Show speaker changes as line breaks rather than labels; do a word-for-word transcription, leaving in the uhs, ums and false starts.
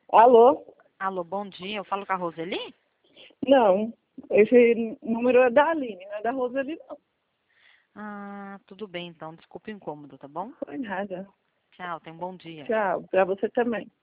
Alô?
Alô, bom dia. Eu falo com a Roseli?
Não, esse número é da Aline, não é da Roseli, não.
Ah, tudo bem então. Desculpa o incômodo, tá bom?
Foi nada.
Tchau, tenha um bom dia.
Tchau, pra você também.